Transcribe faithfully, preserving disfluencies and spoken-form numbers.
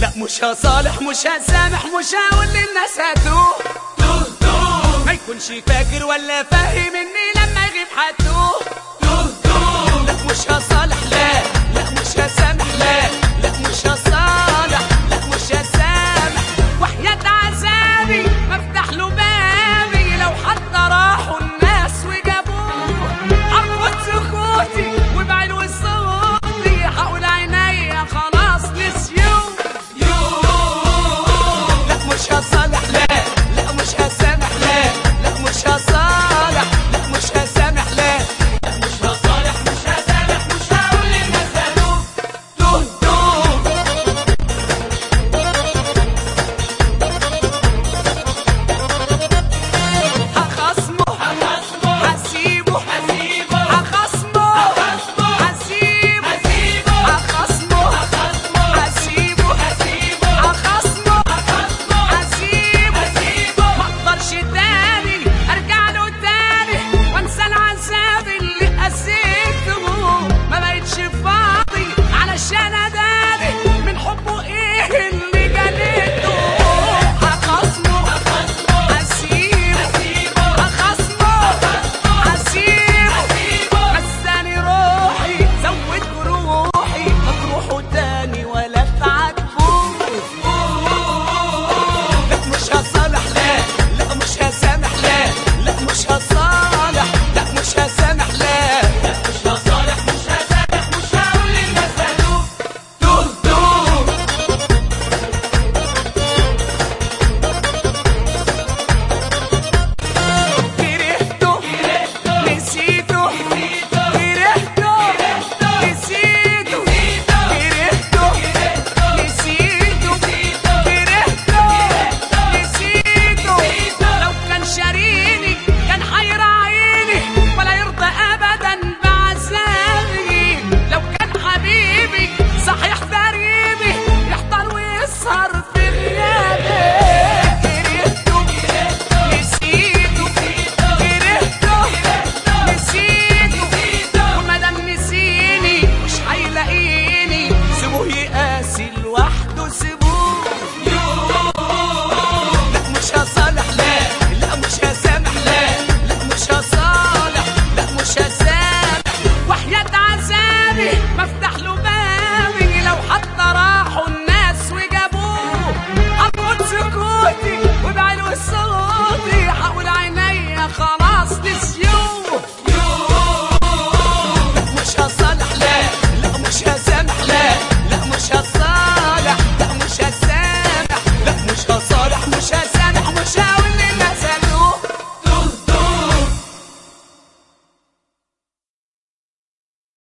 لا مش هصالح مش هسامح مش هقول للناس هتوه توه توه، ما يكونش فاكر ولا فاهم اني لما يغيب هتوه توه توه. لا مش هصالح لا لا مش هسامح لا لا مش هصالح لا مش هسامح، وحياة عذابي بفتح له بابي لو حتى راحوا الناس وجابوه، ارفض سكوتي وبعلو صوتي هقول عينيا خلاص نسيوه. لا مش هصالح لا لا مش هسامح لا لا مش هصالح لا مش هسامح لا لا مش هصالح مش هسامح مش هقول للناس هتوه توه توه. هخصمه هخصمه هسيبه هسيبه هخصمه هخصمه هسيبه هسيبه هخصمه هخصمه هسيبه هسيبه هخصمه هخصمه هسيبه هسيبه. مقدرش تاني ارجع له تاني وانسى العذاب اللي قسيته، ما بقتش فاضي علشان اداري من حبه ايه اللي جنيته. هخصمه هخصمه هسيبه هسيبه هخصمه هسيبه مساني روحي زود جروحي هتروحوا تاني ولا تعاتبوه. لا مش هصالح لا لا مش هسامح لا لا مش هصالح لا مش هسامح لا لا مش هصالح مش هسامح مش هقول للناس هتوه توه توه. كرهته نسيته كرهته نسيته كرهته نسيته كرهته نسيته. لو كان شاريني كان هيراعيني ولا يرضى ابدا بعذابي، لو كان حبيبي صحيح غريبي يحضر ويسهر في غيابي. كرهته نسيته كرهته نسيته، ومادام نسيني مش هيلاقيني سيبوه يقاسي لوحده سيبوه.